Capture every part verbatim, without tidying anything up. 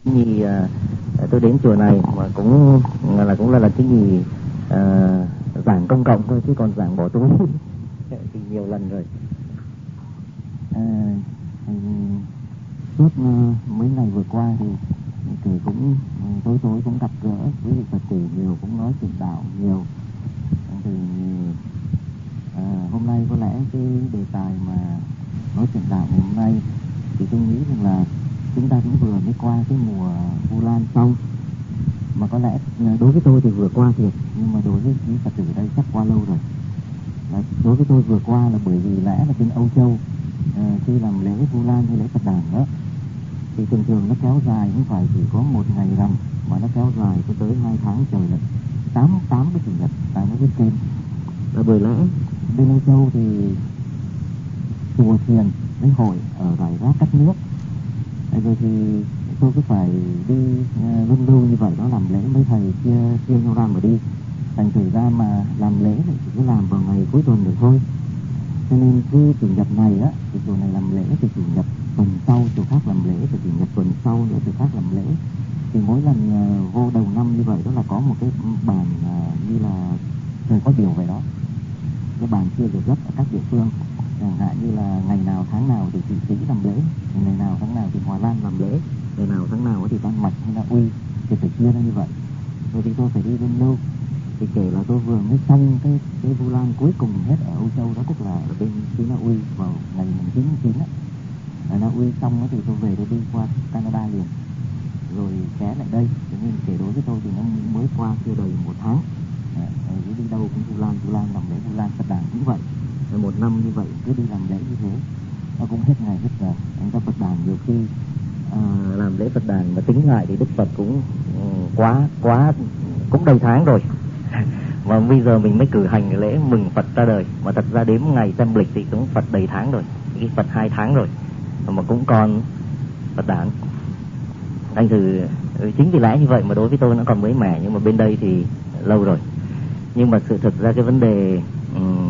Vì à, tôi đến chùa này mà cũng là cũng là là cái gì à, giảng công cộng thôi, chứ còn giảng bỏ túi thì nhiều lần rồi. À, suốt uh, mấy ngày vừa qua thì thì cũng uh, tối tối cũng gặp gỡ với vị Phật tử nhiều, cũng nói chuyện đạo nhiều. Thì uh, hôm nay có lẽ cái đề tài mà nói chuyện đạo ngày hôm nay thì tôi nghĩ rằng là chúng ta cũng vừa mới qua cái mùa Vu Lan xong, mà có lẽ đối với tôi thì vừa qua thiệt, nhưng mà đối với những Phật tử đây chắc qua lâu rồi. Và đối với tôi vừa qua là bởi vì lẽ là trên Âu Châu uh, khi làm lễ Vu Lan hay lễ Phật đàn đó thì thường thường nó kéo dài, không phải chỉ có một ngày rằm mà nó kéo dài cho tới hai tháng trời lận, tám tám cái chủ nhật tại nó viết trên. Và bởi lẽ bên Âu Châu thì chùa thiền lễ hội ở rải rác các nước, rồi thì tôi cứ phải đi uh, luân lưu như vậy đó, làm lễ mấy thầy chia chia nhau ra mà đi, thành thử ra mà làm lễ thì chỉ cứ làm vào ngày cuối tuần được thôi. Cho nên cứ chủ nhật này á thì chùa này làm lễ, thì chủ nhật tuần sau chùa khác làm lễ, thì chủ nhật tuần sau nữa chùa khác làm lễ. Thì mỗi lần uh, vô đầu năm như vậy đó là có một cái bàn uh, như là trời có điều vậy đó, cái bàn chia được rất ở các địa phương. Chẳng hạn như là ngày nào tháng nào thì Thụy Sĩ làm lễ, ngày nào tháng nào thì Hòa Lan làm lễ, ngày nào tháng nào thì Đan Mạch hay là Uy, thì phải chia ra như vậy. Rồi thì tôi phải đi lên lâu. Thì kể là tôi vừa mới xong cái cái Vu Lan cuối cùng hết ở Âu Châu đó, tức là ở bên xứ Na Uy vào ngày chín tháng chín á. Ở Na Uy xong đó thì tôi về tôi đi qua Canada liền, rồi ghé lại đây. Cho nên kể đối với tôi thì nó mới qua chưa đầy một tháng. À, đi đâu cũng Vu Lan, Vu Lan làm lễ Vu Lan Phật đàn cũng vậy. Rồi một năm như vậy cứ đi làm lễ như thế, nó cũng hết ngày hết giờ. Anh ta Phật đàn nhiều khi à, làm lễ Phật đàn mà tính lại thì Đức Phật cũng um, quá quá cũng đầy tháng rồi. Mà bây giờ mình mới cử hành lễ mừng Phật ra đời, mà thật ra đếm ngày xem lịch thì cũng Phật đầy tháng rồi, cái Phật hai tháng rồi mà cũng còn Phật đàn. Anh thử chính vì lẽ như vậy mà đối với tôi nó còn mới mẻ, nhưng mà bên đây thì lâu rồi. Nhưng mà sự thực ra cái vấn đề um,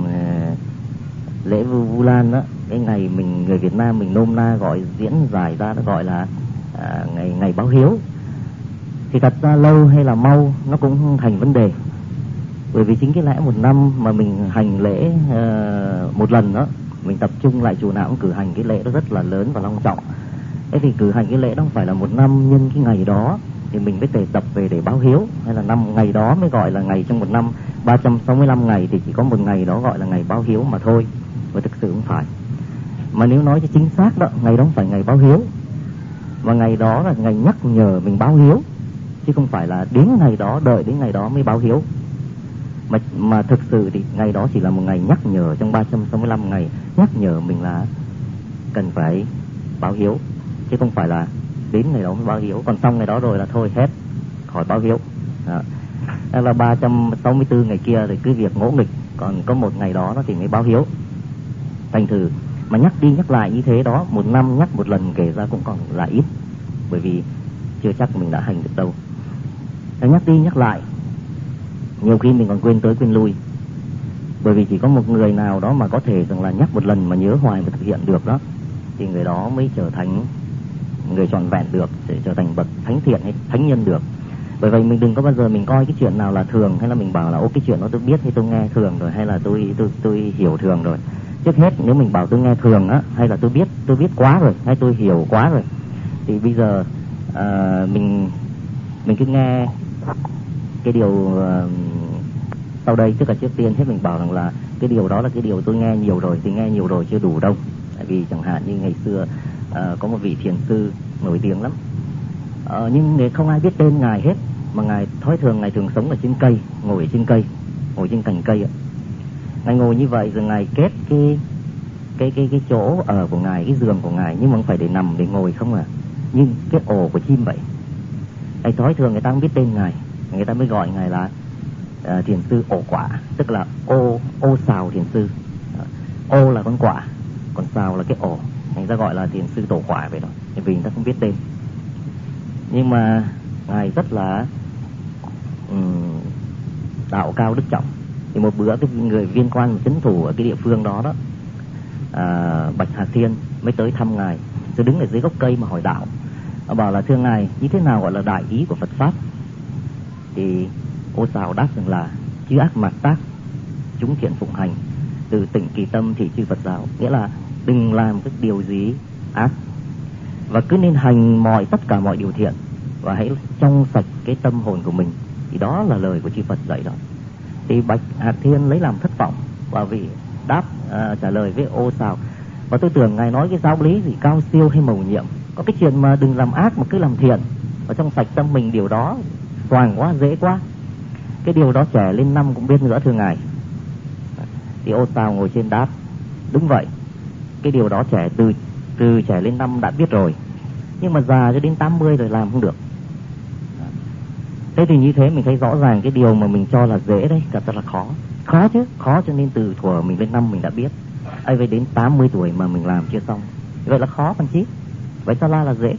lễ Vu Lan đó, cái ngày mình người Việt Nam mình nôm na gọi diễn giải ra nó gọi là à, ngày ngày báo hiếu, thì thật ra lâu hay là mau nó cũng thành vấn đề. Bởi vì chính cái lẽ một năm mà mình hành lễ uh, một lần đó, mình tập trung lại chùa nào cũng cử hành cái lễ đó rất là lớn và long trọng. Thế thì cử hành cái lễ đó không phải là một năm nhân cái ngày đó thì mình mới tề tập về để báo hiếu, hay là năm ngày đó mới gọi là ngày trong một năm ba trăm sáu mươi lăm ngày thì chỉ có một ngày đó gọi là ngày báo hiếu mà thôi. Và thực sự không phải. Mà nếu nói cho chính xác đó, ngày đó không phải ngày báo hiếu, mà ngày đó là ngày nhắc nhở mình báo hiếu, chứ không phải là đến ngày đó đợi đến ngày đó mới báo hiếu. Mà, mà thực sự thì ngày đó chỉ là một ngày nhắc nhở trong ba trăm sáu mươi lăm ngày, nhắc nhở mình là cần phải báo hiếu, chứ không phải là đến ngày đó mới báo hiếu. Còn xong ngày đó rồi là thôi hết, khỏi báo hiếu. Đó. Đó là ba trăm sáu mươi tư ngày kia thì cứ việc ngỗ nghịch, còn có một ngày đó, đó thì mới báo hiếu. Thành thử mà nhắc đi nhắc lại như thế đó, một năm nhắc một lần kể ra cũng còn là ít, bởi vì chưa chắc mình đã hành được đâu. Và nhắc đi nhắc lại nhiều khi mình còn quên tới quên lui, bởi vì chỉ có một người nào đó mà có thể rằng là nhắc một lần mà nhớ hoài và thực hiện được đó, thì người đó mới trở thành người trọn vẹn được, sẽ trở thành bậc thánh thiện hay thánh nhân được. Bởi vậy mình đừng có bao giờ mình coi cái chuyện nào là thường, hay là mình bảo là ô cái chuyện đó tôi biết hay tôi nghe thường rồi, hay là tôi tôi tôi hiểu thường rồi. Trước hết nếu mình bảo tôi nghe thường á, hay là tôi biết tôi biết quá rồi, hay tôi hiểu quá rồi, thì bây giờ uh, mình mình cứ nghe cái điều uh, sau đây. Tức là trước tiên hết mình bảo rằng là cái điều đó là cái điều tôi nghe nhiều rồi, thì nghe nhiều rồi chưa đủ đâu. Tại vì chẳng hạn như ngày xưa uh, có một vị thiền sư nổi tiếng lắm, uh, nhưng không ai biết tên ngài hết, mà ngài thói thường ngài thường sống ở trên cây, ngồi ở trên cây, ngồi trên cành cây ạ. Ngài ngồi như vậy rồi ngài kết cái cái cái cái chỗ ở của ngài, cái giường của ngài, nhưng mà không phải để nằm để ngồi không à, nhưng cái ổ của chim vậy. Ngài thói thường người ta không biết tên ngài, người ta mới gọi ngài là uh, thiền sư ổ quả, tức là ô ô sào thiền sư. Uh, ô là con quả, còn sào là cái ổ, người ta gọi là thiền sư tổ quả vậy đó, vì người ta không biết tên. Nhưng mà ngài rất là um, đạo cao đức trọng. Thì một bữa cái người viên quan trấn thủ ở cái địa phương đó đó, à, Bạch Hạc Thiên mới tới thăm ngài, rồi đứng ở dưới gốc cây mà hỏi đạo. Họ bảo là thưa ngài, như thế nào gọi là đại ý của Phật pháp? Thì Ô Sào đáp rằng là chư ác mạt tác, chúng thiện phụng hành, từ tỉnh kỳ tâm thì chư Phật giáo. Nghĩa là đừng làm cái điều gì ác, và cứ nên hành mọi tất cả mọi điều thiện, và hãy trong sạch cái tâm hồn của mình. Thì đó là lời của chư Phật dạy đó. Thì Bạch Hạc Thiên lấy làm thất vọng, và vì đáp à, trả lời với Ô Sào. Và tôi tưởng ngài nói cái giáo lý gì cao siêu hay mầu nhiệm, có cái chuyện mà đừng làm ác mà cứ làm thiện, và trong sạch tâm mình, điều đó toàn quá, dễ quá. Cái điều đó trẻ lên năm cũng biết nữa thưa ngài. Thì Ô Sào ngồi trên đáp, đúng vậy, cái điều đó trẻ từ từ trẻ lên năm đã biết rồi, nhưng mà già cho đến tám mươi rồi làm không được. Thế thì như thế mình thấy rõ ràng cái điều mà mình cho là dễ đấy, thật là khó. Khó chứ, khó cho nên từ thuở mình lên năm mình đã biết. Ấy vậy đến tám mươi tuổi mà mình làm chưa xong, vậy là khó còn chí. Vậy sao la là dễ?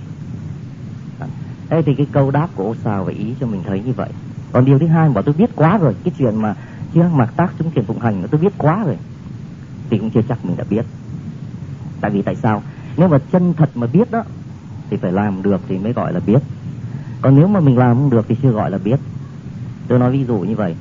Đây thì cái câu đáp của Ô Sào và ý cho mình thấy như vậy. Còn điều thứ hai, bảo tôi biết quá rồi, cái chuyện mà chư ác mạt tác chúng thiện phụng hành tôi biết quá rồi, thì cũng chưa chắc mình đã biết. Tại vì tại sao? Nếu mà chân thật mà biết đó thì phải làm được thì mới gọi là biết. Còn nếu mà mình làm không được thì chưa gọi là biết. Tôi nói ví dụ như vậy.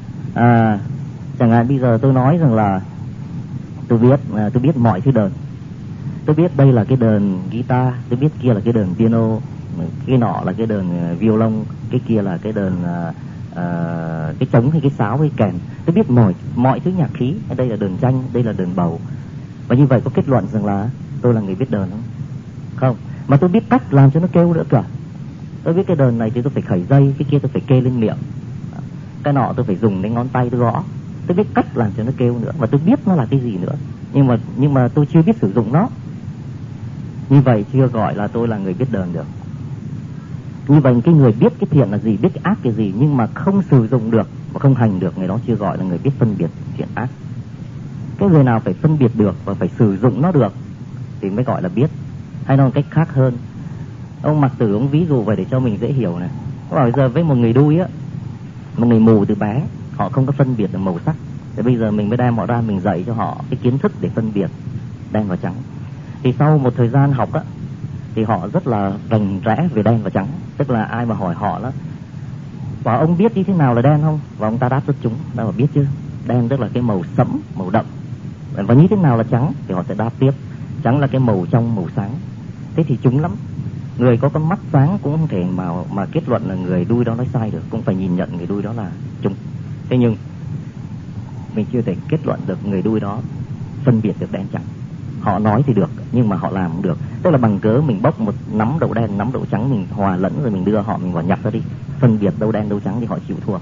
À, chẳng hạn bây giờ tôi nói rằng là tôi biết à, tôi biết mọi thứ đờn. Tôi biết đây là cái đờn guitar, tôi biết kia là cái đờn piano, cái nọ là cái đờn violon, cái kia là cái đờn à, à, cái trống hay cái sáo hay kèn. Tôi biết mọi mọi thứ nhạc khí. Đây là đờn tranh, đây là đờn bầu. Và như vậy có kết luận rằng là tôi là người biết đờn không? Không. Mà tôi biết cách làm cho nó kêu nữa cả. Tôi biết cái đờn này thì tôi phải khẩy dây, cái kia tôi phải kê lên miệng, cái nọ tôi phải dùng đến ngón tay tôi gõ. Tôi biết cách làm cho nó kêu nữa, và tôi biết nó là cái gì nữa. Nhưng mà nhưng mà tôi chưa biết sử dụng nó. Như vậy chưa gọi là tôi là người biết đờn được. Như vậy cái người biết cái thiện là gì, biết cái ác cái gì, nhưng mà không sử dụng được và không hành được, người đó chưa gọi là người biết phân biệt thiện ác. Cái người nào phải phân biệt được và phải sử dụng nó được thì mới gọi là biết. Hay nói một cách khác hơn, ông Mạc Tử ông ví dụ vậy để cho mình dễ hiểu này. Ông bảo bây giờ với một người đuôi á, một người mù từ bé, họ không có phân biệt được màu sắc. Thì bây giờ mình mới đem họ ra, mình dạy cho họ cái kiến thức để phân biệt đen và trắng. Thì sau một thời gian học á, thì họ rất là rành rẽ về đen và trắng. Tức là ai mà hỏi họ đó, và ông biết như thế nào là đen không? Và ông ta đáp rất trúng, ta bảo biết chứ. Đen tức là cái màu sẫm, màu đậm. Và như thế nào là trắng? Thì họ sẽ đáp tiếp, trắng là cái màu trong, màu sáng. Thế thì trúng lắm. Người có con mắt sáng cũng không thể mà mà kết luận là người đuôi đó nói sai được, cũng phải nhìn nhận người đuôi đó là trúng. Thế nhưng mình chưa thể kết luận được người đuôi đó phân biệt được đen trắng. Họ nói thì được, nhưng mà họ làm không được. Tức là bằng cớ mình bốc một nắm đậu đen, nắm đậu trắng, mình hòa lẫn rồi mình đưa họ, mình vào nhặt ra đi, phân biệt đâu đen đâu trắng thì họ chịu thua,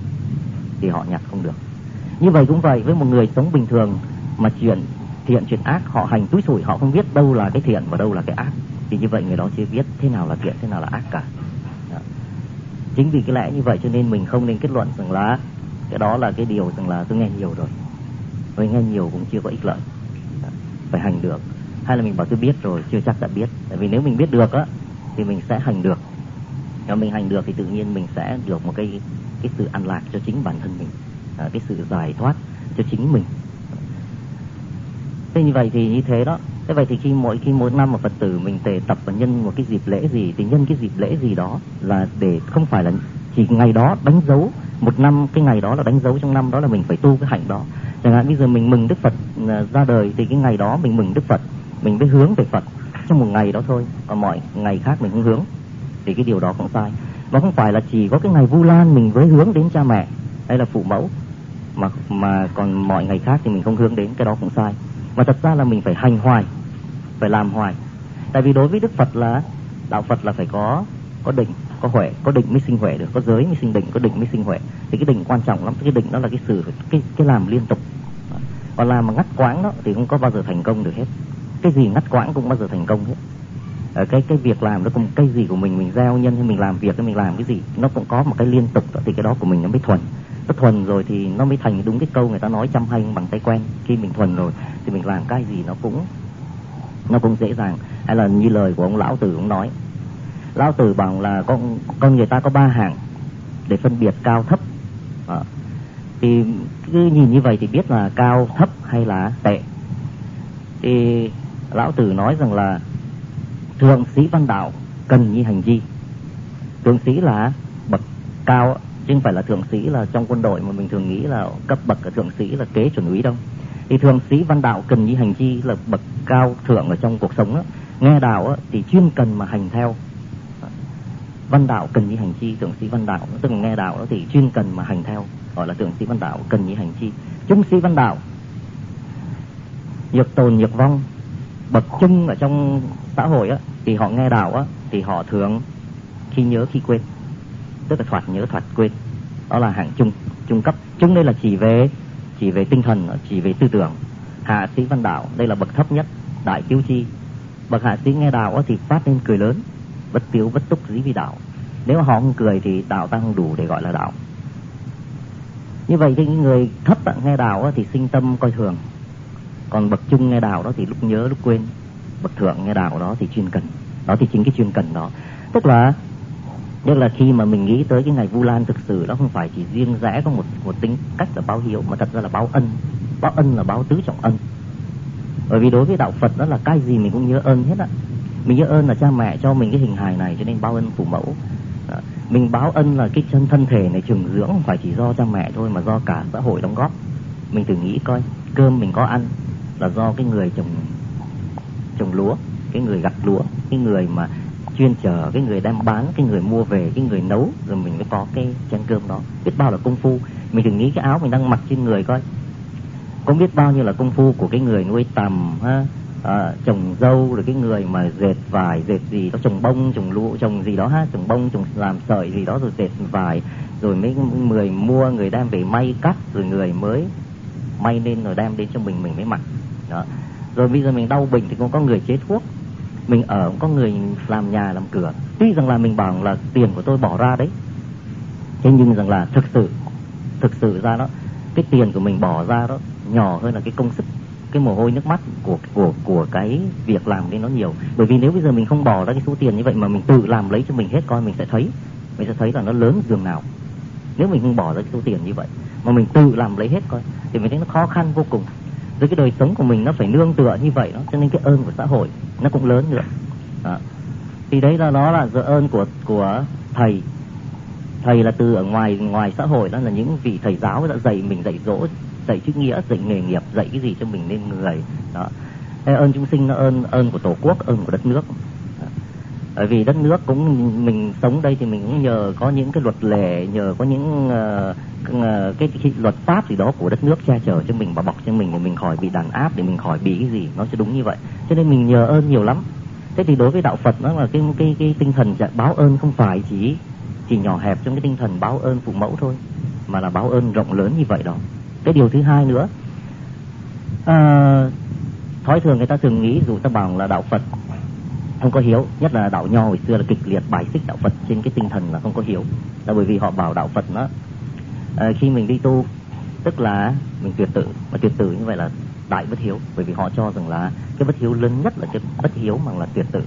thì họ nhặt không được. Như vậy cũng vậy với một người sống bình thường mà chuyện thiện chuyện ác họ hành túi sủi, họ không biết đâu là cái thiện và đâu là cái ác, thì như vậy người đó chưa biết thế nào là thiện, thế nào là ác cả. Đó. Chính vì cái lẽ như vậy cho nên mình không nên kết luận rằng là cái đó là cái điều rằng là tôi nghe nhiều rồi, tôi nghe nhiều cũng chưa có ích lợi. Đó. Phải hành được. Hay là mình bảo tôi biết rồi, chưa chắc đã biết. Tại vì nếu mình biết được á thì mình sẽ hành được. Nếu mình hành được thì tự nhiên mình sẽ được một cái cái sự an lạc cho chính bản thân mình, à, cái sự giải thoát cho chính mình. Thế như vậy thì như thế đó. Thế vậy thì khi mỗi khi mỗi năm mà Phật tử mình tề tập và nhân một cái dịp lễ gì, thì nhân cái dịp lễ gì đó là để không phải là chỉ ngày đó đánh dấu một năm, cái ngày đó là đánh dấu trong năm đó là mình phải tu cái hạnh đó. Chẳng hạn bây giờ mình mừng Đức Phật ra đời thì cái ngày đó mình mừng Đức Phật, mình mới hướng về Phật trong một ngày đó thôi, còn mọi ngày khác mình không hướng, thì cái điều đó cũng sai. Và không phải là chỉ có cái ngày Vu Lan mình mới hướng đến cha mẹ hay là phụ mẫu, mà mà còn mọi ngày khác thì mình không hướng đến, cái đó cũng sai. Mà thật ra là mình phải hành hoài, phải làm hoài. Tại vì đối với Đức Phật là đạo Phật là phải có có định, có huệ, có định mới sinh huệ được, có giới mới sinh định, có định mới sinh huệ. Thì cái định quan trọng lắm, cái định đó là cái sự cái cái làm liên tục. Còn làm mà ngắt quãng đó thì không có bao giờ thành công được hết. Cái gì ngắt quãng cũng bao giờ thành công hết. Ở cái cái việc làm đó cũng cái gì của mình, mình gieo nhân hay mình làm việc hay mình làm cái gì, nó cũng có một cái liên tục đó, thì cái đó của mình nó mới thuần. Nó thuần rồi thì nó mới thành đúng cái câu người ta nói chăm hay bằng tay quen. Khi mình thuần rồi thì mình làm cái gì nó cũng nó cũng dễ dàng. Hay là như lời của ông Lão Tử cũng nói, Lão Tử bảo là con con người ta có ba hạng để phân biệt cao thấp. À, thì cứ nhìn như vậy thì biết là cao thấp hay là tệ. Thì Lão Tử nói rằng là thượng sĩ văn đạo cần nhi hành chi. Thượng sĩ là bậc cao, chứ không phải là thượng sĩ là trong quân đội mà mình thường nghĩ là cấp bậc ở thượng sĩ là kế chuẩn úy đâu. Thì thượng sĩ văn đạo cần nhi hành chi là bậc cao thượng ở trong cuộc sống đó. Nghe đạo đó, thì chuyên cần mà hành theo. Văn đạo cần nhi hành chi, thượng sĩ văn đạo tức là nghe đạo đó thì chuyên cần mà hành theo, gọi là thượng sĩ văn đạo cần nhi hành chi. Trung sĩ văn đạo nhược tồn nhược vong, bậc trung ở trong xã hội á, thì họ nghe đạo á, thì họ thường khi nhớ khi quên, tức là thoạt nhớ thoạt quên. Đó là hạng trung, trung cấp. Trung đây là chỉ về chỉ về tinh thần, chỉ về tư tưởng. Hạ sĩ văn đạo đây là bậc thấp nhất, đại kiếu chi. Bậc hạ sĩ nghe đạo á, thì phát lên cười lớn, bất tiếu bất túc dí vi đạo. Nếu mà họ không cười thì đạo ta không đủ để gọi là đạo. Như vậy thì người thấp nghe đạo á, thì sinh tâm coi thường. Còn bậc trung nghe đạo đó thì lúc nhớ lúc quên. Bậc thượng nghe đạo đó thì chuyên cần. Đó thì chính cái chuyên cần đó. Tức là Tức là khi mà mình nghĩ tới cái ngày Vu Lan thực sự nó không phải chỉ riêng rẽ có một, một tính cách là báo hiếu, mà thật ra là báo ân. Báo ân là báo tứ trọng ân. Bởi vì đối với đạo Phật đó là cái gì mình cũng nhớ ơn hết á. Mình nhớ ơn là cha mẹ cho mình cái hình hài này, cho nên báo ơn phụ mẫu. Đó. Mình báo ân là cái chân thân thể này trường dưỡng không phải chỉ do cha mẹ thôi, mà do cả xã hội đóng góp. Mình thử nghĩ coi, cơm mình có ăn là do cái người trồng trồng lúa, cái người gặt lúa, cái người mà chuyên chờ, cái người đem bán, cái người mua về, cái người nấu, rồi mình mới có cái chén cơm đó. Biết bao là công phu. Mình thử nghĩ cái áo mình đang mặc trên người coi, cũng biết bao nhiêu là công phu của cái người nuôi tằm ha, à, trồng dâu, rồi cái người mà dệt vải, dệt gì đó, trồng bông, trồng lúa, trồng gì đó ha, trồng bông, trồng làm sợi gì đó, rồi dệt vải, rồi mấy người mua, người đem về may cắt, rồi người mới may lên rồi đem đến cho mình, mình mới mặc. Đó. Rồi bây giờ mình đau bệnh thì cũng có người chế thuốc, mình ở cũng có người làm nhà làm cửa. Tuy rằng là mình bảo là tiền của tôi bỏ ra đấy, thế nhưng rằng là thực sự thực sự ra đó, cái tiền của mình bỏ ra đó nhỏ hơn là cái công sức, cái mồ hôi nước mắt của của của cái việc làm nên nó nhiều. Bởi vì nếu bây giờ mình không bỏ ra cái số tiền như vậy mà mình tự làm lấy cho mình hết, coi mình sẽ thấy mình sẽ thấy là nó lớn dường nào. Nếu mình không bỏ ra cái số tiền như vậy mà mình tự làm lấy hết coi, thì mình thấy nó khó khăn vô cùng. Rồi cái đời sống của mình nó phải nương tựa như vậy đó, cho nên cái ơn của xã hội nó cũng lớn nữa. Đó. Thì đấy là nó là sự ơn của của thầy. Thầy là từ ở ngoài ngoài xã hội, đó là những vị thầy giáo đã dạy mình, dạy dỗ, dạy chữ nghĩa, dạy nghề nghiệp, dạy cái gì cho mình nên người. Đó. Thế ơn chúng sinh nó ơn ơn của tổ quốc, ơn của đất nước. Đó. Bởi vì đất nước cũng mình sống đây thì mình cũng nhờ có những cái luật lệ, nhờ có những uh, cái, cái luật pháp gì đó của đất nước che chở cho mình và bọc cho mình để mình khỏi bị đàn áp, để mình khỏi bị cái gì, nó sẽ đúng như vậy. Cho nên mình nhờ ơn nhiều lắm. Thế thì đối với đạo Phật nó là cái cái cái tinh thần báo ơn không phải chỉ chỉ nhỏ hẹp trong cái tinh thần báo ơn phụ mẫu thôi, mà là báo ơn rộng lớn như vậy đó. Cái điều thứ hai nữa, à, thói thường người ta thường nghĩ dù ta bảo là đạo Phật không có hiếu, nhất là đạo Nho hồi xưa là kịch liệt bài xích đạo Phật trên cái tinh thần là không có hiếu, là bởi vì họ bảo đạo Phật nó à, khi mình đi tu tức là mình tuyệt tự, mà tuyệt tự như vậy là đại bất hiếu, bởi vì họ cho rằng là cái bất hiếu lớn nhất là cái bất hiếu bằng là tuyệt tự.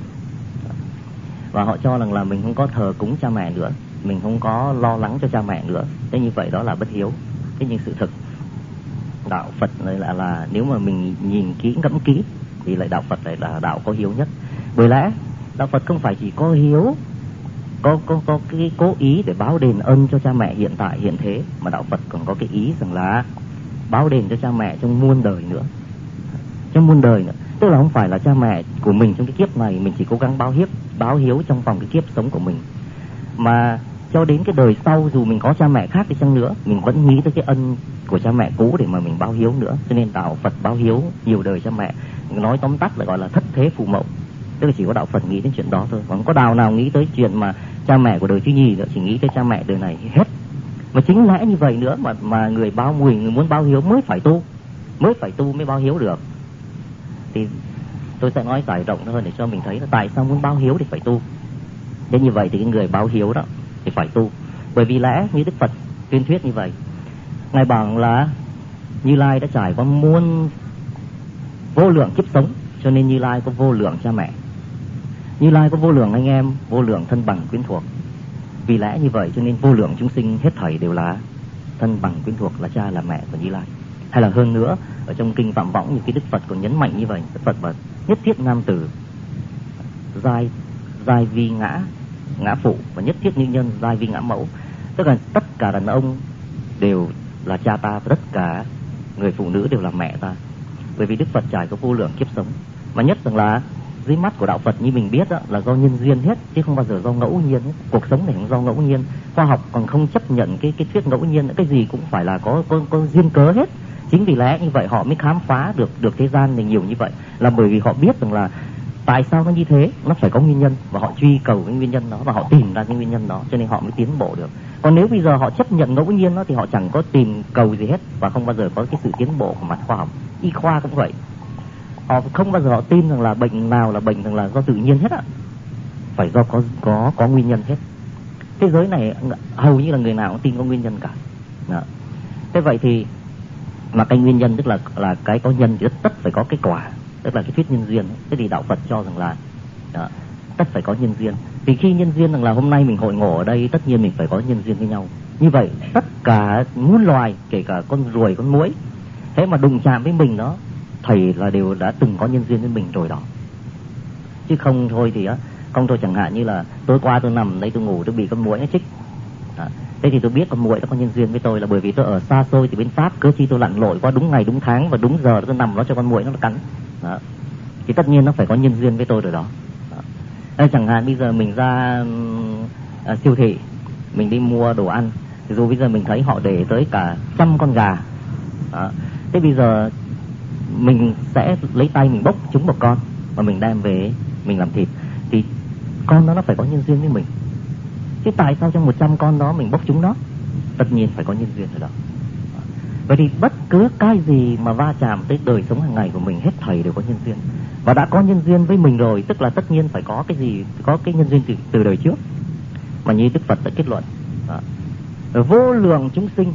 Và họ cho rằng là mình không có thờ cúng cha mẹ nữa, mình không có lo lắng cho cha mẹ nữa, thế như vậy đó là bất hiếu. Thế nhưng sự thực đạo Phật này là, là nếu mà mình nhìn kỹ ngẫm kỹ thì lại đạo Phật lại là đạo có hiếu nhất. Bởi lẽ đạo Phật không phải chỉ có hiếu, có có có cái cố ý để báo đền ơn cho cha mẹ hiện tại hiện thế, mà đạo Phật còn có cái ý rằng là báo đền cho cha mẹ trong muôn đời nữa, trong muôn đời nữa. Tức là không phải là cha mẹ của mình trong cái kiếp này mình chỉ cố gắng báo hiếu, báo hiếu trong vòng cái kiếp sống của mình, mà cho đến cái đời sau dù mình có cha mẹ khác đi chăng nữa, mình vẫn nghĩ tới cái ân của cha mẹ cũ để mà mình báo hiếu nữa. Cho nên đạo Phật báo hiếu nhiều đời cha mẹ, nói tóm tắt là gọi là thất thế phụ mẫu. Tức là chỉ có đạo Phật nghĩ đến chuyện đó thôi, còn có đạo nào nghĩ tới chuyện mà cha mẹ của đời thứ nhì nữa, chỉ nghĩ tới cha mẹ đời này hết. Mà chính lẽ như vậy nữa mà mà người báo mùi, người muốn báo hiếu mới phải tu, mới phải tu mới báo hiếu được. Thì tôi sẽ nói giải rộng hơn để cho mình thấy là tại sao muốn báo hiếu thì phải tu. Thế như vậy thì cái người báo hiếu đó thì phải tu, bởi vì lẽ như Đức Phật tuyên thuyết như vậy. Ngài bảo là Như Lai đã trải qua muôn vô lượng kiếp sống, cho nên Như Lai có vô lượng cha mẹ, Như Lai có vô lượng anh em, vô lượng thân bằng quyến thuộc. Vì lẽ như vậy cho nên vô lượng chúng sinh hết thảy đều là thân bằng quyến thuộc, là cha là mẹ của Như Lai. Hay là hơn nữa, ở trong kinh Phạm Võng như cái Đức Phật còn nhấn mạnh như vậy. Đức Phật bảo nhất thiết nam tử giai giai vi ngã ngã phụ, và nhất thiết như nhân giai vi ngã mẫu. Tức là tất cả đàn ông đều là cha ta, và tất cả người phụ nữ đều là mẹ ta. Bởi vì Đức Phật trải có vô lượng kiếp sống, mà nhất rằng là dưới mắt của đạo Phật như mình biết đó, là do nhân duyên hết, chứ không bao giờ do ngẫu nhiên. Cuộc sống này không do ngẫu nhiên. Khoa học còn không chấp nhận cái cái thuyết ngẫu nhiên, cái gì cũng phải là có có, có duyên cớ hết. Chính vì lẽ như vậy họ mới khám phá được được thế gian này nhiều như vậy, là bởi vì họ biết rằng là tại sao nó như thế, nó phải có nguyên nhân, và họ truy cầu cái nguyên nhân đó, và họ tìm ra cái nguyên nhân đó, cho nên họ mới tiến bộ được. Còn nếu bây giờ họ chấp nhận ngẫu nhiên đó, thì họ chẳng có tìm cầu gì hết, và không bao giờ có cái sự tiến bộ của mặt khoa học. Y khoa cũng vậy, họ không bao giờ họ tin rằng là bệnh nào là bệnh rằng là do tự nhiên hết ạ, phải do có có có nguyên nhân hết. Thế giới này hầu như là người nào cũng tin có nguyên nhân cả. Đó. Thế vậy thì mà cái nguyên nhân tức là là cái có nhân thì tất, tất phải có cái quả, tức là cái thuyết nhân duyên. Thế thì đạo Phật cho rằng là đó, tất phải có nhân duyên. Thì khi nhân duyên rằng là hôm nay mình hội ngộ ở đây, tất nhiên mình phải có nhân duyên với nhau. Như vậy tất cả muôn loài, kể cả con ruồi, con muỗi, thế mà đụng chạm với mình đó, thầy là đều đã từng có nhân duyên với mình rồi đó. Chứ không thôi thì á, không thôi chẳng hạn như là tối qua tôi nằm đây tôi ngủ, tôi bị con muỗi nó chích. Đó. Thế thì tôi biết con muỗi nó có nhân duyên với tôi là bởi vì tôi ở xa xôi từ bên Pháp, cớ chi tôi lặn lội qua đúng ngày đúng tháng và đúng giờ tôi nằm đó cho con muỗi nó cắn. Đó. Thì tất nhiên nó phải có nhân duyên với tôi rồi đó. Đó. Thế chẳng hạn bây giờ mình ra à, siêu thị, mình đi mua đồ ăn, thì dù bây giờ mình thấy họ để tới cả trăm con gà. Đó. Thế bây giờ mình sẽ lấy tay mình bốc chúng một con và mình đem về mình làm thịt, thì con đó nó phải có nhân duyên với mình. Chứ tại sao trong một trăm con đó mình bốc chúng nó? Tất nhiên phải có nhân duyên rồi đó. Vậy thì bất cứ cái gì mà va chạm tới đời sống hàng ngày của mình, hết thảy đều có nhân duyên. Và đã có nhân duyên với mình rồi, tức là tất nhiên phải có cái gì, có cái nhân duyên từ, từ đời trước. Mà như Đức Phật đã kết luận, đó. Vô lượng chúng sinh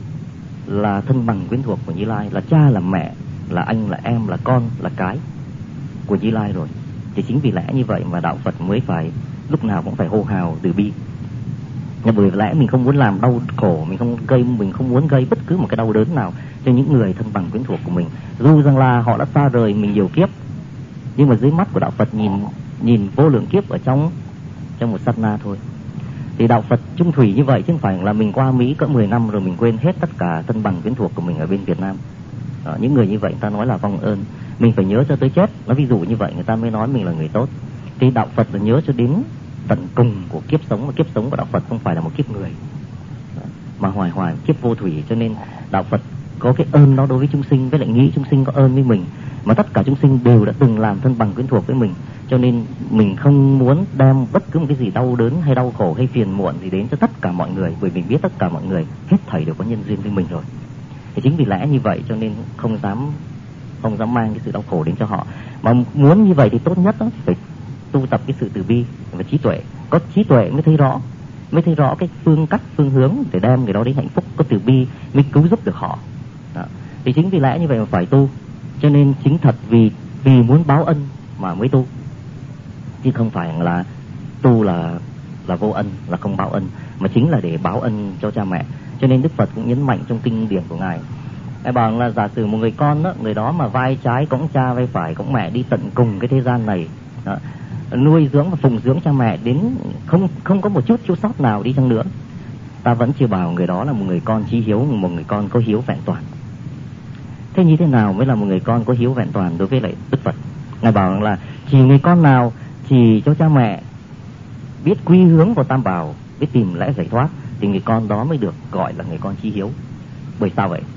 là thân bằng quyến thuộc của Như Lai, là cha, là mẹ, là anh, là em, là con, là cái của Như Lai rồi. Thì chính vì lẽ như vậy mà đạo Phật mới phải lúc nào cũng phải hô hào từ bi. Nhưng bởi lẽ mình không muốn làm đau khổ, mình không gây mình không muốn gây bất cứ một cái đau đớn nào cho những người thân bằng quyến thuộc của mình. Dù rằng là họ đã xa rời mình nhiều kiếp, nhưng mà dưới mắt của đạo Phật nhìn nhìn vô lượng kiếp ở trong trong một sát na thôi. Thì đạo Phật chung thủy như vậy, chứ không phải là mình qua Mỹ cỡ mười năm rồi mình quên hết tất cả thân bằng quyến thuộc của mình ở bên Việt Nam. Đó, những người như vậy người ta nói là vong ơn, mình phải nhớ cho tới chết. Nó ví dụ như vậy người ta mới nói mình là người tốt. Thì đạo Phật là nhớ cho đến tận cùng của kiếp sống, và kiếp sống của đạo Phật không phải là một kiếp người, đó, mà hoài hoài kiếp vô thủy. Cho nên đạo Phật có cái ơn đó đối với chúng sinh, với lại nghĩ chúng sinh có ơn với mình, mà tất cả chúng sinh đều đã từng làm thân bằng quyến thuộc với mình. Cho nên mình không muốn đem bất cứ một cái gì đau đớn hay đau khổ hay phiền muộn gì đến cho tất cả mọi người, bởi mình biết tất cả mọi người hết thảy đều có nhân duyên với mình rồi. Thì chính vì lẽ như vậy cho nên không dám không dám mang cái sự đau khổ đến cho họ. Mà muốn như vậy thì tốt nhất đó phải tu tập cái sự từ bi và trí tuệ. Có trí tuệ mới thấy rõ, mới thấy rõ cái phương cách, phương hướng để đem người đó đến hạnh phúc. Có từ bi mới cứu giúp được họ. Đó. Thì chính vì lẽ như vậy mà phải tu. Cho nên chính thật vì vì muốn báo ân mà mới tu, chứ không phải là tu là là vô ân, là không báo ân, mà chính là để báo ân cho cha mẹ. Cho nên Đức Phật cũng nhấn mạnh trong kinh điển của ngài, ngài bảo là giả sử một người con đó, người đó mà vai trái cõng cha, vai phải cõng mẹ đi tận cùng cái thế gian này, đó, nuôi dưỡng và phụng dưỡng cha mẹ đến không không có một chút thiếu sót nào đi chăng nữa, ta vẫn chưa bảo người đó là một người con chí hiếu, một người con có hiếu vẹn toàn. Thế như thế nào mới là một người con có hiếu vẹn toàn đối với lại Đức Phật? Ngài bảo là chỉ người con nào chỉ cho cha mẹ biết quy hướng vào Tam Bảo, biết tìm lẽ giải thoát, thì người con đó mới được gọi là người con chí hiếu. Bởi sao vậy?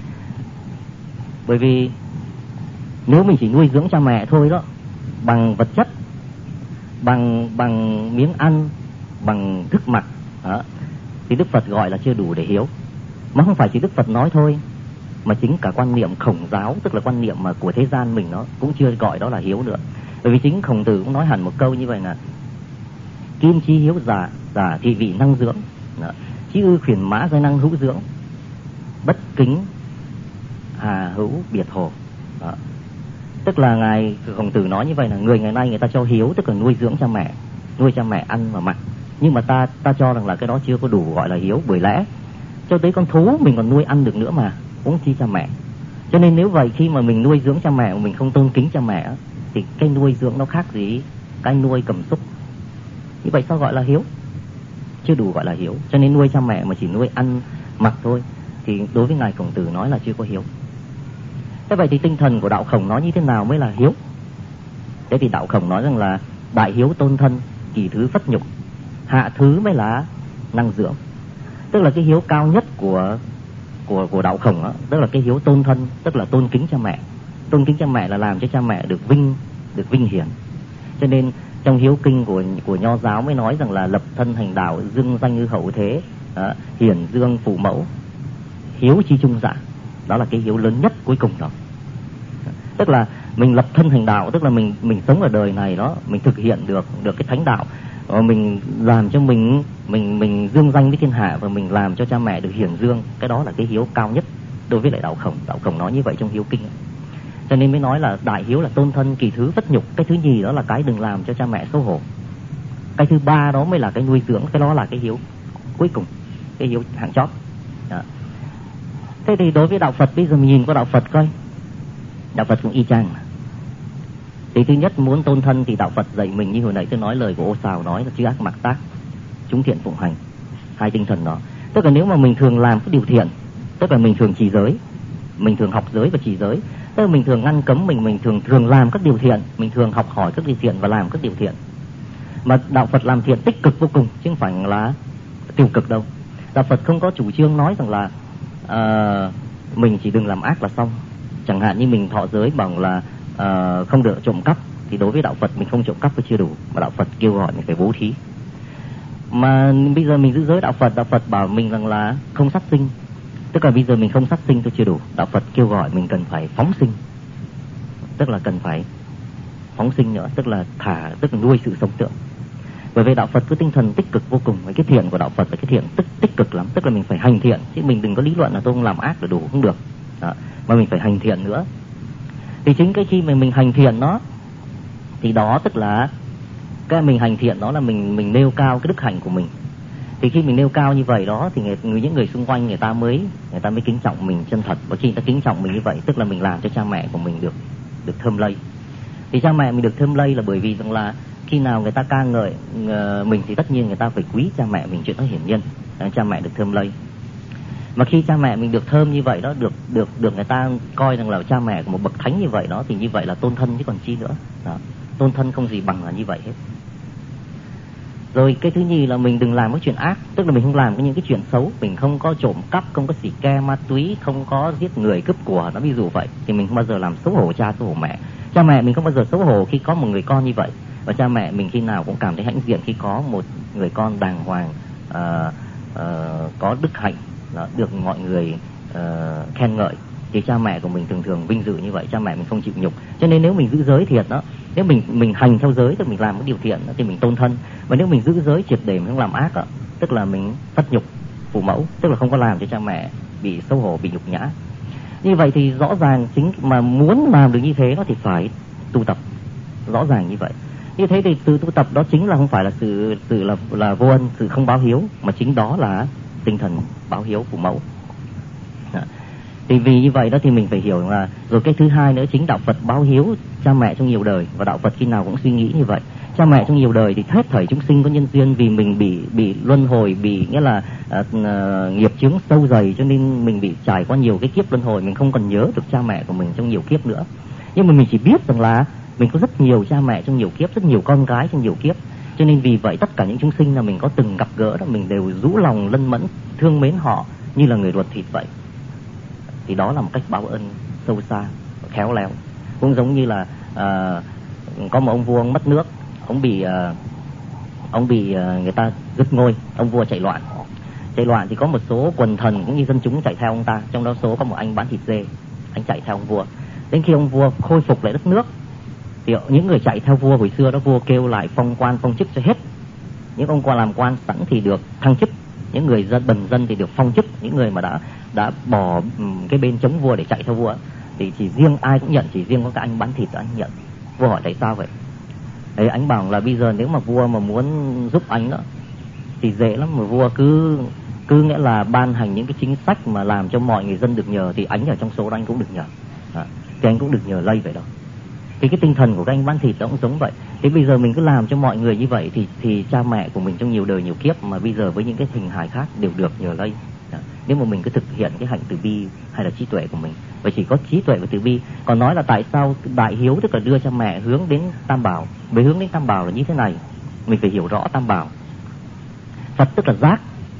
Bởi vì nếu mình chỉ nuôi dưỡng cha mẹ thôi đó, bằng vật chất, bằng bằng miếng ăn, bằng thức mặc đó, thì Đức Phật gọi là chưa đủ để hiếu. Mà không phải chỉ Đức Phật nói thôi, mà chính cả quan niệm Khổng giáo, tức là quan niệm mà của thế gian mình, nó cũng chưa gọi đó là hiếu nữa. Bởi vì chính Khổng Tử cũng nói hẳn một câu như vậy là kim chí hiếu giả, giả thị vị năng dưỡng, chí ư khuyển mã giai năng hữu dưỡng, bất kính hà hữu biệt hồ. Đó. Tức là ngài Khổng Tử nói như vậy là người ngày nay người ta cho hiếu, tức là nuôi dưỡng cha mẹ, nuôi cha mẹ ăn và mặc, nhưng mà ta ta cho rằng là cái đó chưa có đủ gọi là hiếu. Bởi lẽ cho tới con thú mình còn nuôi ăn được nữa mà, huống chi cha mẹ. Cho nên nếu vậy, khi mà mình nuôi dưỡng cha mẹ mà mình không tôn kính cha mẹ, thì cái nuôi dưỡng nó khác gì cái nuôi cầm súc. Như vậy sao gọi là hiếu? Chưa đủ gọi là hiếu. Cho nên nuôi cha mẹ mà chỉ nuôi ăn mặc thôi thì đối với ngài Khổng Tử nói là chưa có hiếu. Thế vậy thì tinh thần của đạo Khổng nói như thế nào mới là hiếu? Thế thì đạo Khổng nói rằng là đại hiếu tôn thân, kỳ thứ phất nhục, hạ thứ mới là năng dưỡng. Tức là cái hiếu cao nhất của của của đạo Khổng đó, tức là cái hiếu tôn thân, tức là tôn kính cha mẹ. Tôn kính cha mẹ là làm cho cha mẹ được vinh được vinh hiển. Cho nên trong hiếu kinh của của Nho giáo mới nói rằng là lập thân hành đạo, dương danh như hậu thế, đó, hiển dương phụ mẫu, hiếu chi trung dạ. Đó là cái hiếu lớn nhất cuối cùng đó. Tức là mình lập thân hành đạo, tức là mình mình sống ở đời này đó, mình thực hiện được được cái thánh đạo, và mình làm cho mình mình mình dương danh với thiên hạ, và mình làm cho cha mẹ được hiển dương. Cái đó là cái hiếu cao nhất đối với lại đạo Khổng. Đạo Khổng nói như vậy trong hiếu kinh. Cho nên mới nói là đại hiếu là tôn thân, kỳ thứ phất nhục. Cái thứ nhì đó là cái đừng làm cho cha mẹ xấu hổ. Cái thứ ba đó mới là cái nuôi dưỡng. Cái đó là cái hiếu cuối cùng, cái hiếu hạng chót đó. Thế thì đối với đạo Phật, bây giờ mình nhìn qua đạo Phật coi, đạo Phật cũng y chang. Thì thứ nhất muốn tôn thân thì đạo Phật dạy mình như hồi nãy tôi nói lời của Ô Sào nói là chư ác mặc tác, chúng thiện phụng hành. Hai tinh thần đó. Tức là nếu mà mình thường làm cái điều thiện, tức là mình thường trì giới, mình thường học giới và trì giới, tức là mình thường ngăn cấm, mình mình thường thường làm các điều thiện, mình thường học hỏi các điều thiện và làm các điều thiện. Mà đạo Phật làm thiện tích cực vô cùng chứ không phải là tiêu cực đâu. Đạo Phật không có chủ trương nói rằng là uh, mình chỉ đừng làm ác là xong. Chẳng hạn như mình thọ giới bằng là uh, không được trộm cắp, thì đối với đạo Phật mình không trộm cắp thì chưa đủ, mà đạo Phật kêu gọi mình phải bố thí. Mà bây giờ mình giữ giới đạo Phật, đạo Phật bảo mình rằng là không sát sinh, tức là bây giờ mình không sát sinh tôi chưa đủ. Đạo Phật kêu gọi mình cần phải phóng sinh, tức là cần phải phóng sinh nữa, tức là thả, tức là nuôi sự sống tượng. Bởi vì đạo Phật có tinh thần tích cực vô cùng. Cái thiện của đạo Phật là cái thiện tích tích cực lắm, tức là mình phải hành thiện, chứ mình đừng có lý luận là tôi không làm ác là đủ, không được đó. Mà mình phải hành thiện nữa. Thì chính cái khi mà mình hành thiện nó, thì đó tức là cái mình hành thiện đó là mình mình nêu cao cái đức hạnh của mình. Thì khi mình nêu cao như vậy đó thì người, người những người xung quanh người ta mới người ta mới kính trọng mình chân thật. Và khi người ta kính trọng mình như vậy, tức là mình làm cho cha mẹ của mình được được thơm lây. Thì cha mẹ mình được thơm lây là bởi vì rằng là khi nào người ta ca ngợi uh, mình thì tất nhiên người ta phải quý cha mẹ mình, chuyện đó hiển nhiên. Cha mẹ được thơm lây. Mà khi cha mẹ mình được thơm như vậy đó, được được được người ta coi rằng là cha mẹ của một bậc thánh như vậy đó, thì như vậy là tôn thân chứ còn chi nữa. Đó. Tôn thân không gì bằng là như vậy hết. Rồi cái thứ nhì là mình đừng làm cái chuyện ác, tức là mình không làm những cái chuyện xấu, mình không có trộm cắp, không có xì ke ma túy, không có giết người cướp của, nó ví dụ vậy, thì mình không bao giờ làm xấu hổ cha xấu hổ mẹ. Cha mẹ mình không bao giờ xấu hổ khi có một người con như vậy, và cha mẹ mình khi nào cũng cảm thấy hãnh diện khi có một người con đàng hoàng, uh, uh, có đức hạnh, uh, được mọi người uh, khen ngợi. Thì cha mẹ của mình thường thường vinh dự như vậy, cha mẹ mình không chịu nhục. Cho nên nếu mình giữ giới thiệt đó, nếu mình mình hành theo giới, tức mình làm cái điều thiện đó, thì mình tôn thân. Và nếu mình giữ giới triệt để mình không làm ác đó, tức là mình phất nhục phụ mẫu, tức là không có làm cho cha mẹ bị xấu hổ, bị nhục nhã. Như vậy thì rõ ràng chính mà muốn làm được như thế nó thì phải tu tập, rõ ràng như vậy. Như thế thì từ tu tập đó chính là không phải là sự sự là là vô ân, sự không báo hiếu, mà chính đó là tinh thần báo hiếu phụ mẫu. Đó. Thì vì như vậy đó thì mình phải hiểu là, rồi cái thứ hai nữa, chính đạo Phật báo hiếu cha mẹ trong nhiều đời, và đạo Phật khi nào cũng suy nghĩ như vậy. Cha mẹ trong nhiều đời thì hết thảy chúng sinh có nhân duyên vì mình bị bị luân hồi, bị nghĩa là uh, uh, nghiệp chướng sâu dày, cho nên mình bị trải qua nhiều cái kiếp luân hồi, mình không còn nhớ được cha mẹ của mình trong nhiều kiếp nữa. Nhưng mà mình chỉ biết rằng là mình có rất nhiều cha mẹ trong nhiều kiếp, rất nhiều con gái trong nhiều kiếp. Cho nên vì vậy tất cả những chúng sinh là mình có từng gặp gỡ đó, mình đều rũ lòng lân mẫn thương mến họ như là người ruột thịt vậy. Thì đó là một cách báo ân sâu xa, khéo léo. Cũng giống như là uh, có một ông vua ông mất nước, ông bị uh, ông bị uh, người ta dứt ngôi, ông vua chạy loạn. Chạy loạn thì có một số quần thần cũng như dân chúng chạy theo ông ta, trong đó số có một anh bán thịt dê, anh chạy theo ông vua. Đến khi ông vua khôi phục lại đất nước thì những người chạy theo vua hồi xưa đó, vua kêu lại phong quan phong chức cho hết. Những ông quan làm quan sẵn thì được thăng chức, những người dân bần dân thì được phong chức. Những người mà đã đã bỏ cái bên chống vua để chạy theo vua thì chỉ riêng ai cũng nhận, chỉ riêng có cái anh bán thịt anh nhận. Vua hỏi tại sao vậy? Đấy, anh bảo là bây giờ nếu mà vua mà muốn giúp anh đó thì dễ lắm, mà vua cứ cứ nghĩa là ban hành những cái chính sách mà làm cho mọi người dân được nhờ, thì anh ở trong số đó anh cũng được nhờ. À, thì anh cũng được nhờ lây vậy đó. Thì cái tinh thần của các anh bán thịt nó cũng giống vậy. Thế bây giờ mình cứ làm cho mọi người như vậy thì thì cha mẹ của mình trong nhiều đời nhiều kiếp mà bây giờ với những cái hình hài khác đều được nhờ đây. Nếu mà mình cứ thực hiện cái hạnh từ bi hay là trí tuệ của mình, và chỉ có trí tuệ và từ bi. Còn nói là tại sao đại hiếu tức là đưa cha mẹ hướng đến tam bảo. Với hướng đến tam bảo là như thế này, mình phải hiểu rõ tam bảo. Phật tức là giác,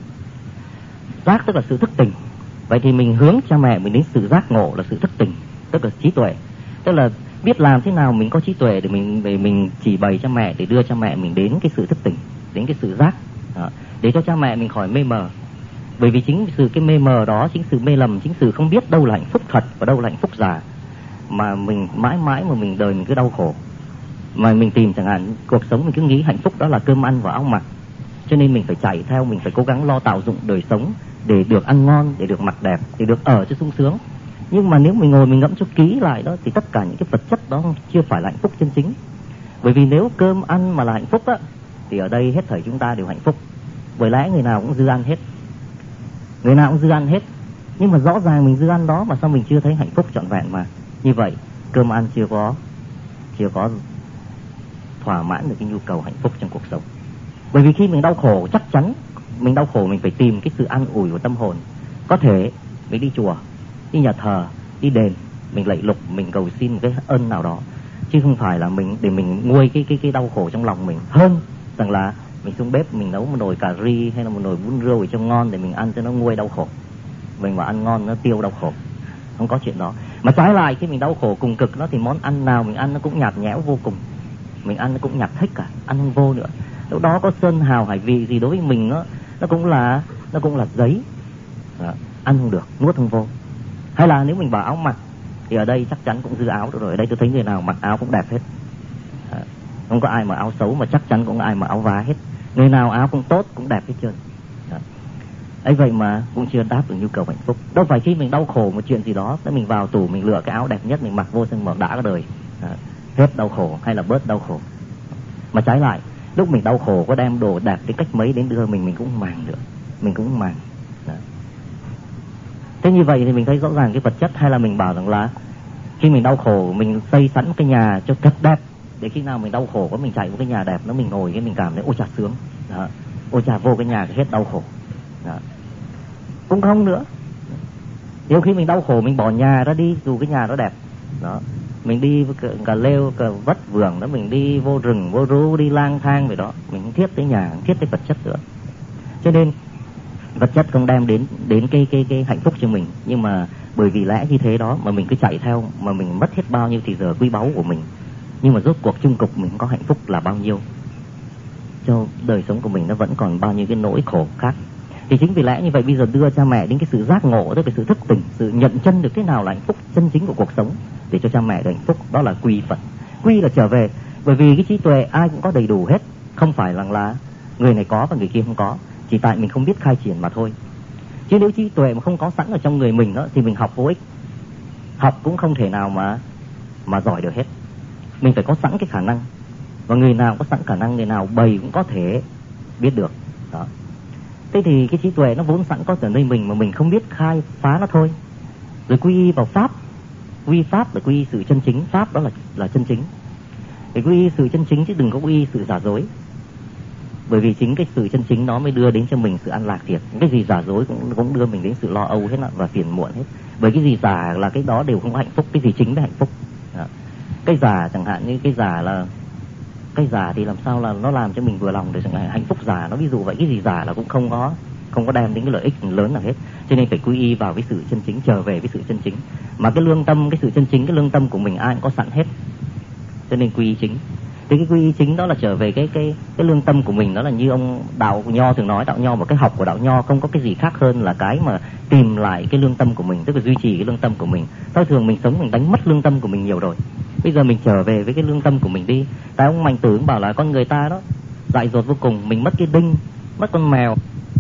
giác tức là sự thức tỉnh. Vậy thì mình hướng cha mẹ mình đến sự giác ngộ là sự thức tỉnh, tức là trí tuệ. Tức là biết làm thế nào mình có trí tuệ để mình để mình chỉ bày cho mẹ, để đưa cha mẹ mình đến cái sự thức tỉnh, đến cái sự giác. Đó, để cho cha mẹ mình khỏi mê mờ. Bởi vì chính sự cái mê mờ đó, chính sự mê lầm, chính sự không biết đâu là hạnh phúc thật và đâu là hạnh phúc giả, mà mình mãi mãi mà mình đời mình cứ đau khổ. Mà mình tìm chẳng hạn cuộc sống mình cứ nghĩ hạnh phúc đó là cơm ăn và áo mặc, cho nên mình phải chạy theo, mình phải cố gắng lo tạo dụng đời sống để được ăn ngon, để được mặc đẹp, để được ở cho sung sướng. Nhưng mà nếu mình ngồi mình ngẫm cho kỹ lại đó thì tất cả những cái vật chất đó chưa phải là hạnh phúc chân chính. Bởi vì nếu cơm ăn mà là hạnh phúc á thì ở đây hết thảy chúng ta đều hạnh phúc. Bởi lẽ người nào cũng dư ăn hết, người nào cũng dư ăn hết. Nhưng mà rõ ràng mình dư ăn đó mà sao mình chưa thấy hạnh phúc trọn vẹn mà. Như vậy cơm ăn chưa có chưa có thỏa mãn được cái nhu cầu hạnh phúc trong cuộc sống. Bởi vì khi mình đau khổ, chắc chắn mình đau khổ mình phải tìm cái sự an ủi của tâm hồn. Có thể mình đi chùa, đi nhà thờ, đi đền, mình lạy lục, mình cầu xin một cái ơn nào đó, chứ không phải là mình để mình nguôi cái cái cái đau khổ trong lòng mình. Hơn rằng là mình xuống bếp mình nấu một nồi cà ri hay là một nồi bún riêu cho ngon để mình ăn cho nó nguôi đau khổ. Mình mà ăn ngon nó tiêu đau khổ, không có chuyện đó. Mà trái lại khi mình đau khổ cùng cực đó thì món ăn nào mình ăn nó cũng nhạt nhẽo vô cùng, mình ăn nó cũng nhạt thích cả, ăn không vô nữa. Lúc đó có sơn hào hải vị gì đối với mình nó nó cũng là nó cũng là giấy, đó, ăn không được, nuốt không vô. Hay là nếu mình bảo áo mặc thì ở đây chắc chắn cũng dư áo được rồi. Ở đây tôi thấy người nào mặc áo cũng đẹp hết, đó, không có ai mặc áo xấu, mà chắc chắn cũng có ai mặc áo vá hết. Người nào áo cũng tốt, cũng đẹp hết trơn. Ấy vậy mà cũng chưa đáp được nhu cầu hạnh phúc. Đâu phải khi mình đau khổ một chuyện gì đó, thì mình vào tủ mình lựa cái áo đẹp nhất mình mặc vô xong mở đã cả đời, đó, hết đau khổ hay là bớt đau khổ. Mà trái lại lúc mình đau khổ có đem đồ đẹp đến cách mấy đến đưa mình mình cũng màng được, mình cũng màng. Đó. Thế như vậy thì mình thấy rõ ràng cái vật chất. Hay là mình bảo rằng là khi mình đau khổ mình xây sẵn cái nhà cho thật đẹp, để khi nào mình đau khổ có mình chạy vào cái nhà đẹp nó mình ngồi cái mình cảm thấy ôi chà sướng. Đó. Ôi chà vô cái nhà hết đau khổ. Đó. Cũng không nữa. Nhiều khi mình đau khổ mình bỏ nhà ra đi dù cái nhà nó đẹp. Đó. Mình đi cả lêu cả vất vưởng đó, mình đi vô rừng vô rú đi lang thang vậy đó, mình không thiết tới nhà, không thiết tới vật chất nữa. Cho nên vật chất không đem đến đến cái cái cái hạnh phúc cho mình. Nhưng mà bởi vì lẽ như thế đó mà mình cứ chạy theo, mà mình mất hết bao nhiêu thì giờ quý báu của mình. Nhưng mà rốt cuộc chung cục mình có hạnh phúc là bao nhiêu, cho đời sống của mình nó vẫn còn bao nhiêu cái nỗi khổ khác. Thì chính vì lẽ như vậy bây giờ đưa cha mẹ đến cái sự giác ngộ, tức là sự thức tỉnh, sự nhận chân được thế nào là hạnh phúc chân chính của cuộc sống, để cho cha mẹ được hạnh phúc. Đó là quy Phật. Quy là trở về. Bởi vì cái trí tuệ ai cũng có đầy đủ hết, không phải rằng là người này có và người kia không có, chỉ tại mình không biết khai triển mà thôi. Chứ nếu trí tuệ mà không có sẵn ở trong người mình đó, thì mình học vô ích, học cũng không thể nào mà mà giỏi được hết. Mình phải có sẵn cái khả năng, và người nào có sẵn khả năng, người nào bày cũng có thể biết được. Đó. Thế thì cái trí tuệ nó vốn sẵn có ở nơi mình mà mình không biết khai phá nó thôi. Rồi quy y vào pháp, quy pháp là quy y sự chân chính, pháp đó là là chân chính. Để quy y sự chân chính chứ đừng có quy y sự giả dối. Bởi vì chính cái sự chân chính nó mới đưa đến cho mình sự an lạc thiệt. Cái gì giả dối cũng cũng đưa mình đến sự lo âu hết và phiền muộn hết. Bởi cái gì giả là cái đó đều không có hạnh phúc, cái gì chính là hạnh phúc. Đó. Cái giả chẳng hạn như cái giả là cái giả thì làm sao là nó làm cho mình vừa lòng để chẳng hạn hạnh phúc giả nó ví dụ vậy. Cái gì giả là cũng không có không có đem đến cái lợi ích lớn nào hết. Cho nên phải quy y vào cái sự chân chính, trở về với sự chân chính. Mà cái lương tâm, cái sự chân chính, cái lương tâm của mình ai cũng có sẵn hết. Cho nên quy y chính. Thì cái quy y chính đó là trở về cái cái cái lương tâm của mình. Đó là như ông đạo Nho thường nói, đạo Nho một cái học của đạo Nho không có cái gì khác hơn là cái mà tìm lại cái lương tâm của mình, tức là duy trì cái lương tâm của mình. Thông thường mình sống mình đánh mất lương tâm của mình nhiều rồi. Bây giờ mình trở về với cái lương tâm của mình đi. Tại ông Mạnh Tử bảo là con người ta đó dại dột vô cùng, mình mất cái đinh, mất con mèo.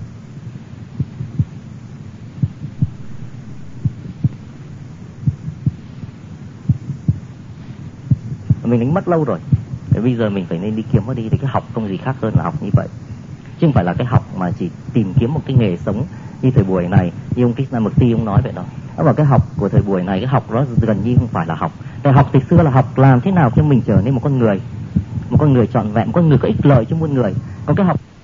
Mình đánh mất lâu rồi. Để bây giờ mình phải nên đi kiếm nó đi. Thì cái học không gì khác hơn là học như vậy, chứ không phải là cái học mà chỉ tìm kiếm một cái nghề sống như thời buổi này. Như ông Krishnamurti ông nói vậy đó. Đó là cái học của thời buổi này, cái học đó gần như không phải là học. Cái học từ xưa là học làm thế nào cho mình trở nên một con người, một con người trọn vẹn, một con người có ích lợi cho muôn người. Còn cái học